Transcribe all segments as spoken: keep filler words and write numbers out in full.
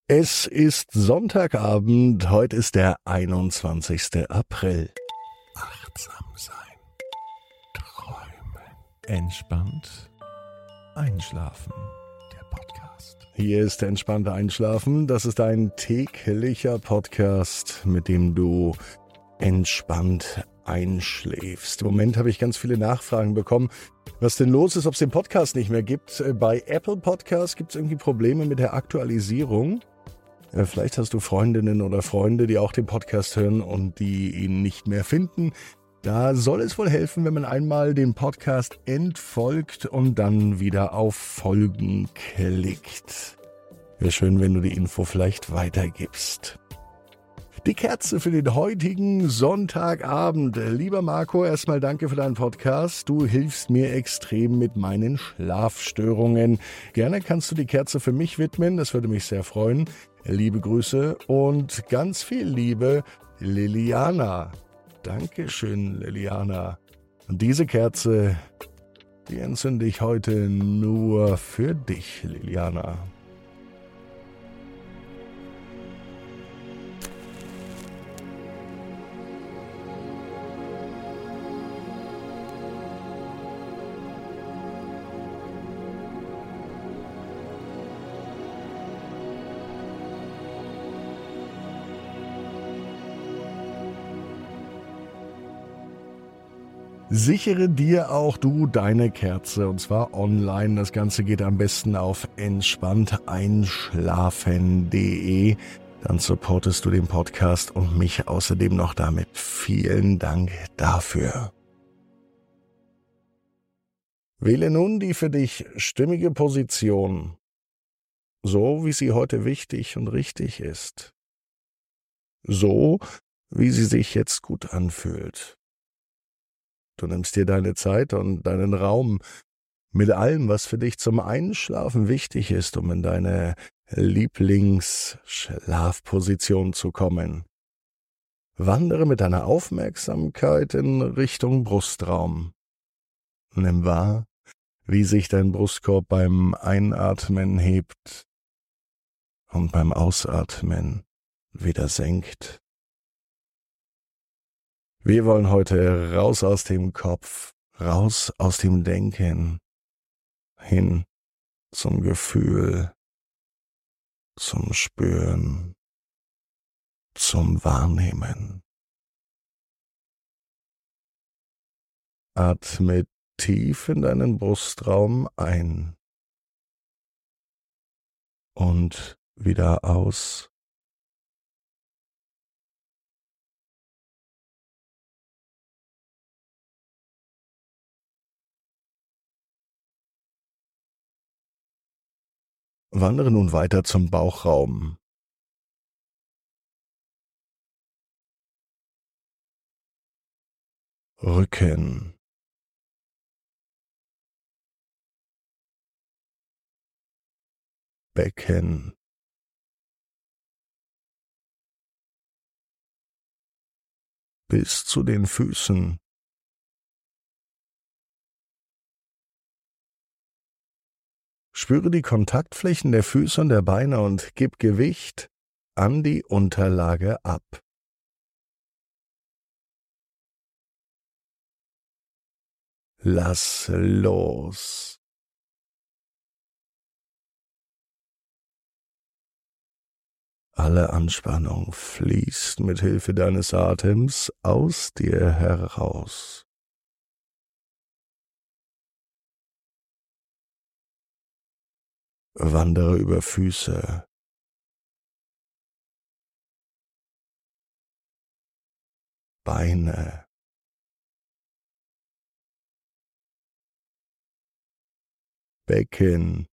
Es ist Sonntagabend, heute ist der einundzwanzigster April. Achtsam sein, träumen, entspannt einschlafen. Der Podcast. Hier ist der entspannte Einschlafen. Das ist ein täglicher Podcast, mit dem du entspannt einschläfst. Im Moment habe ich ganz viele Nachfragen bekommen, was denn los ist, ob es den Podcast nicht mehr gibt. Bei Apple Podcasts gibt es irgendwie Probleme mit der Aktualisierung. Vielleicht hast du Freundinnen oder Freunde, die auch den Podcast hören und die ihn nicht mehr finden. Da soll es wohl helfen, wenn man einmal den Podcast entfolgt und dann wieder auf Folgen klickt. Wäre schön, wenn du die Info vielleicht weitergibst. Die Kerze für den heutigen Sonntagabend. Lieber Marco, erstmal danke für deinen Podcast. Du hilfst mir extrem mit meinen Schlafstörungen. Gerne kannst du die Kerze für mich widmen, das würde mich sehr freuen. Liebe Grüße und ganz viel Liebe, Liliana. Dankeschön, Liliana. Und diese Kerze, die entzünde ich heute nur für dich, Liliana. Sichere dir auch du deine Kerze, und zwar online. Das Ganze geht am besten auf entspannt einschlafen punkt de. Dann supportest du den Podcast und mich außerdem noch damit. Vielen Dank dafür. Wähle nun die für dich stimmige Position, so wie sie heute wichtig und richtig ist. So, wie sie sich jetzt gut anfühlt. Du nimmst dir deine Zeit und deinen Raum mit allem, was für dich zum Einschlafen wichtig ist, um in deine Lieblingsschlafposition zu kommen. Wandere mit deiner Aufmerksamkeit in Richtung Brustraum. Nimm wahr, wie sich dein Brustkorb beim Einatmen hebt und beim Ausatmen wieder senkt. Wir wollen heute raus aus dem Kopf, raus aus dem Denken, hin zum Gefühl, zum Spüren, zum Wahrnehmen. Atme tief in deinen Brustraum ein und wieder aus. Wandere nun weiter zum Bauchraum. Rücken. Becken. Bis zu den Füßen. Spüre die Kontaktflächen der Füße und der Beine und gib Gewicht an die Unterlage ab. Lass los. Alle Anspannung fließt mit Hilfe deines Atems aus dir heraus. Wandere über Füße, Beine, Becken,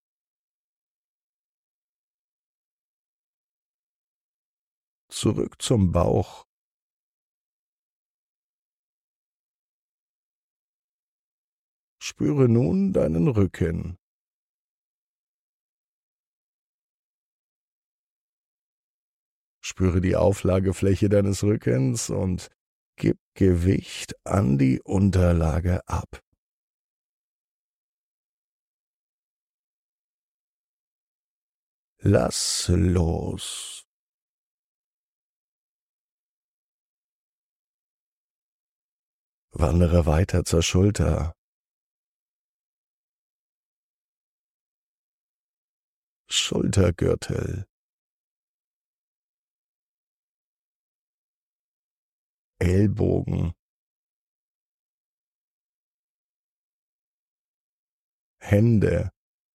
zurück zum Bauch, spüre nun deinen Rücken. Spüre die Auflagefläche deines Rückens und gib Gewicht an die Unterlage ab. Lass los. Wandere weiter zur Schulter. Schultergürtel. Ellbogen. Hände.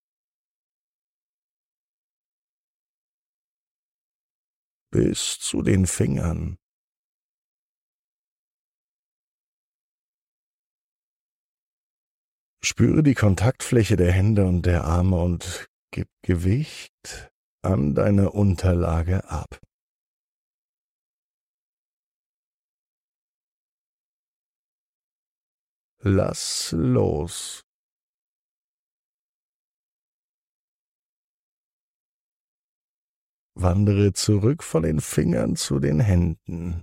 Bis zu den Fingern. Spüre die Kontaktfläche der Hände und der Arme und gib Gewicht an deine Unterlage ab. Lass los. Wandere zurück von den Fingern zu den Händen.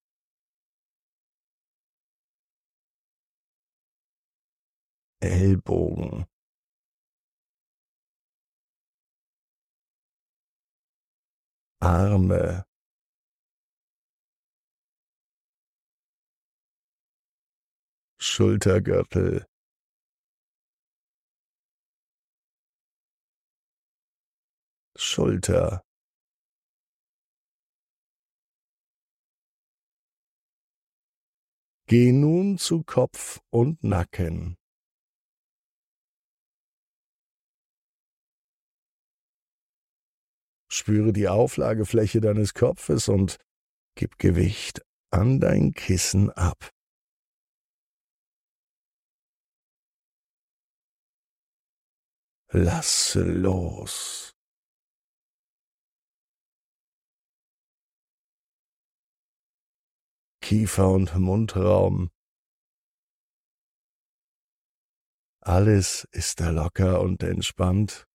Ellbogen. Arme. Schultergürtel. Schulter. Geh nun zu Kopf und Nacken. Spüre die Auflagefläche deines Kopfes und gib Gewicht an dein Kissen ab. Lass los. Kiefer und Mundraum. Alles ist da locker und entspannt.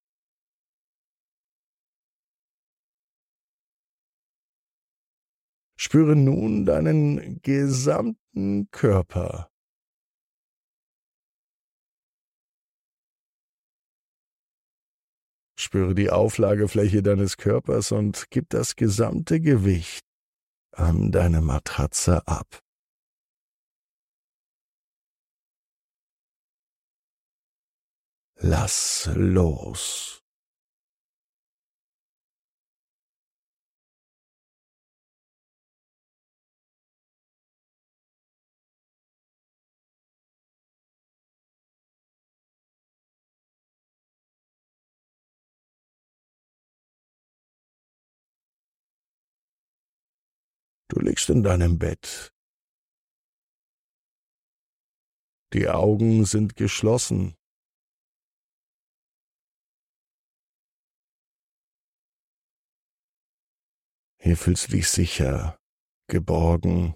Spüre nun deinen gesamten Körper. Spüre die Auflagefläche deines Körpers und gib das gesamte Gewicht an deine Matratze ab. Lass los. Du liegst in deinem Bett. Die Augen sind geschlossen. Hier fühlst du dich sicher, geborgen.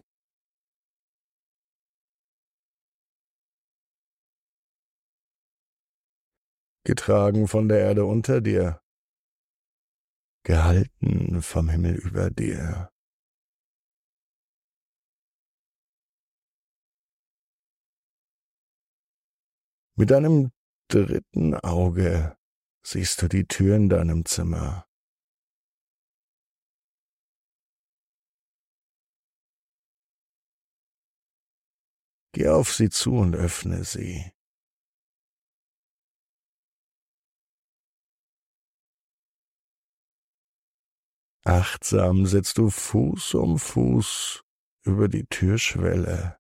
Getragen von der Erde unter dir. Gehalten vom Himmel über dir. Mit deinem dritten Auge siehst du die Tür in deinem Zimmer. Geh auf sie zu und öffne sie. Achtsam setzt du Fuß um Fuß über die Türschwelle.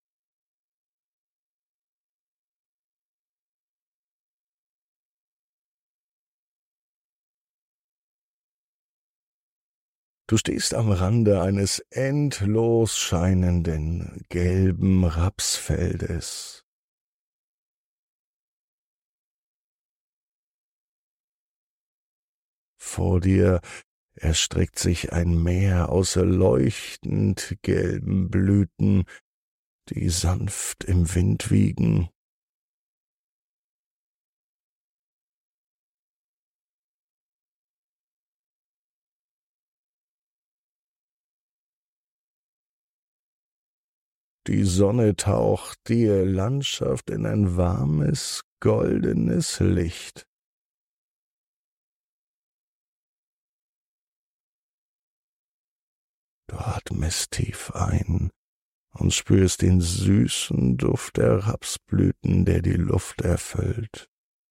Du stehst am Rande eines endlos scheinenden gelben Rapsfeldes. Vor dir erstreckt sich ein Meer aus leuchtend gelben Blüten, die sanft im Wind wiegen. Die Sonne taucht die Landschaft in ein warmes, goldenes Licht. atmest tief ein und spürst den süßen Duft der Rapsblüten, der die Luft erfüllt.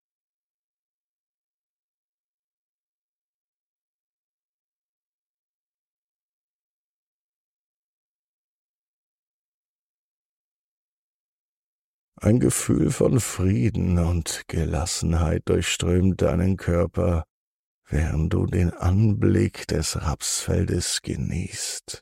Ein Gefühl von Frieden und Gelassenheit durchströmt deinen Körper, während du den Anblick des Rapsfeldes genießt.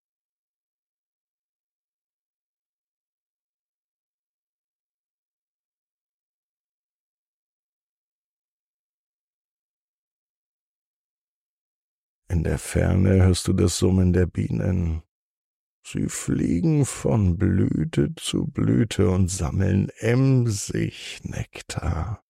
In der Ferne hörst du das Summen der Bienen. Sie fliegen von Blüte zu Blüte und sammeln emsig Nektar.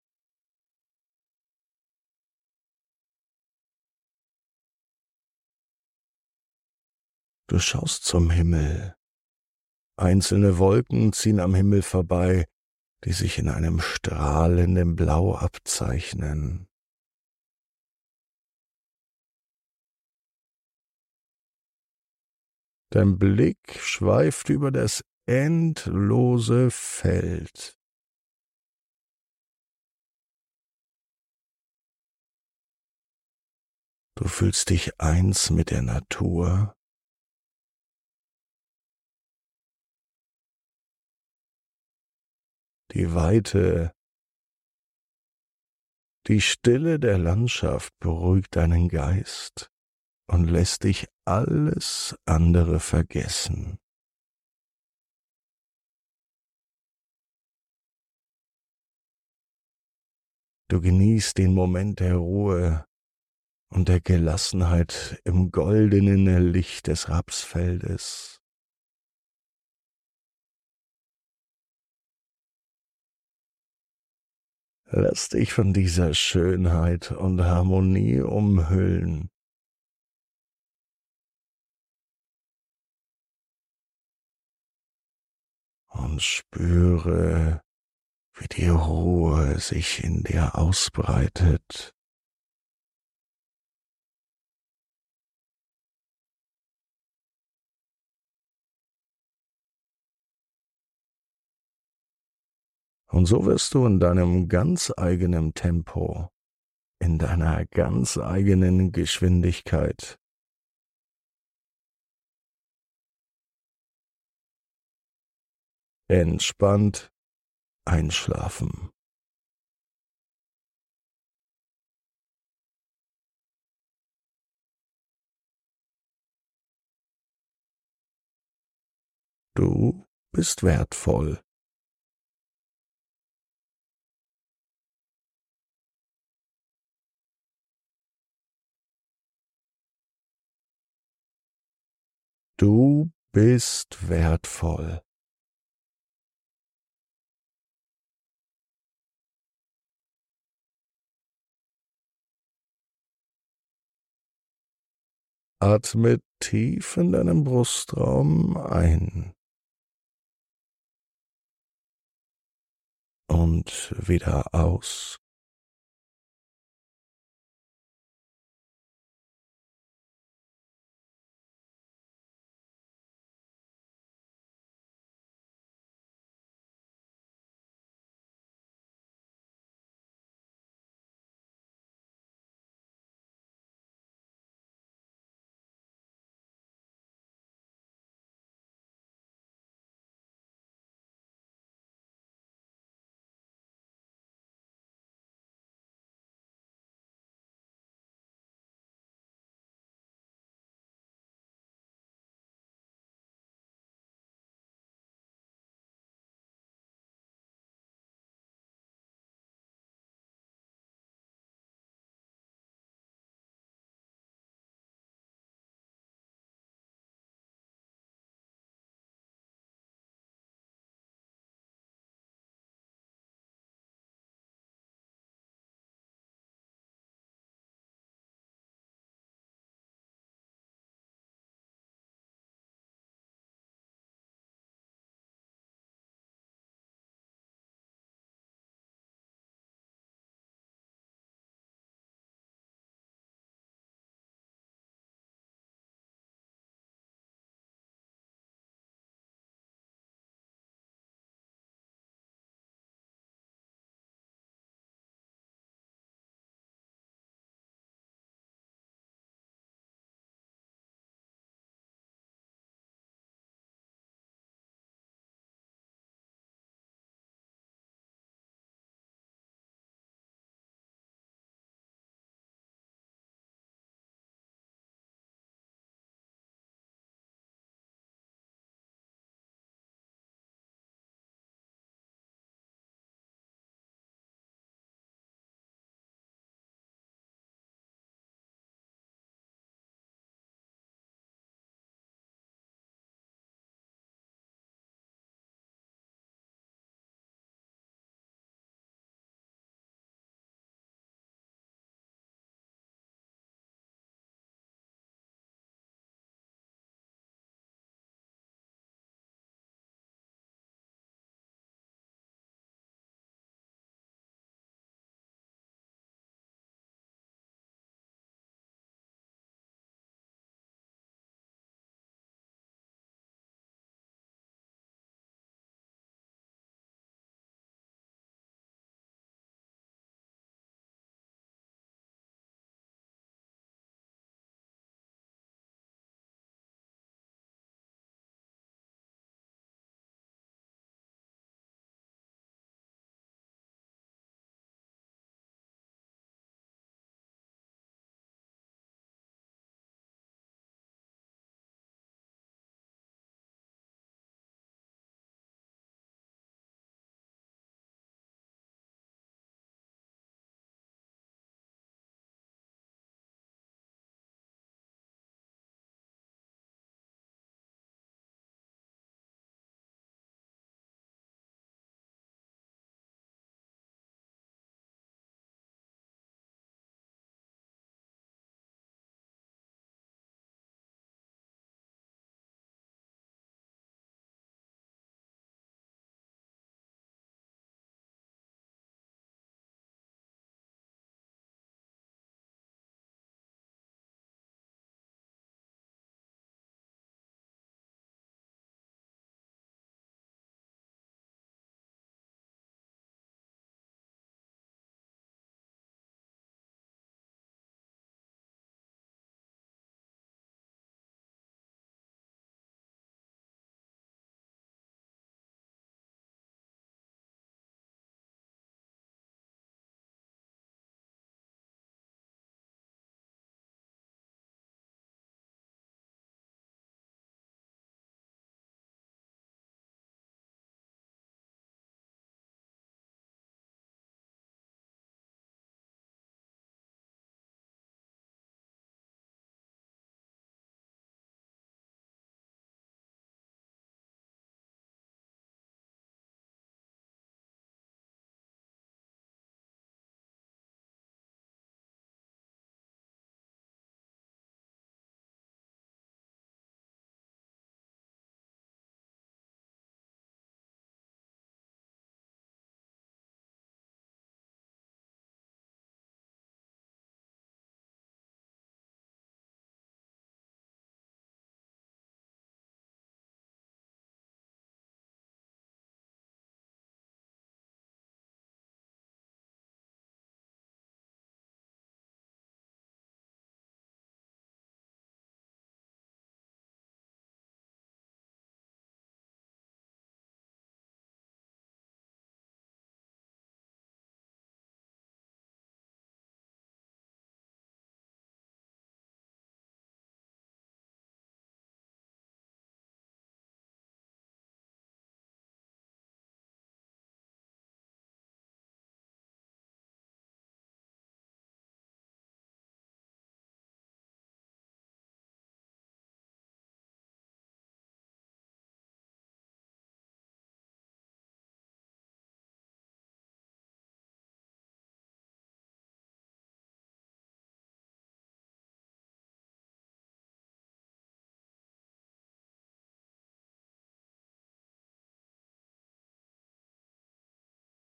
Du schaust zum Himmel. Einzelne Wolken ziehen am Himmel vorbei, die sich in einem strahlenden Blau abzeichnen. Dein Blick schweift über das endlose Feld. Du fühlst dich eins mit der Natur. Die Weite, die Stille der Landschaft beruhigt deinen Geist und lässt dich alles andere vergessen. Du genießt den Moment der Ruhe und der Gelassenheit im goldenen Licht des Rapsfeldes. Lass dich von dieser Schönheit und Harmonie umhüllen. Und spüre, wie die Ruhe sich in dir ausbreitet. Und so wirst du in deinem ganz eigenen Tempo, in deiner ganz eigenen Geschwindigkeit entspannt einschlafen. Du bist wertvoll. Du bist wertvoll. Atme tief in deinem Brustraum ein und wieder aus.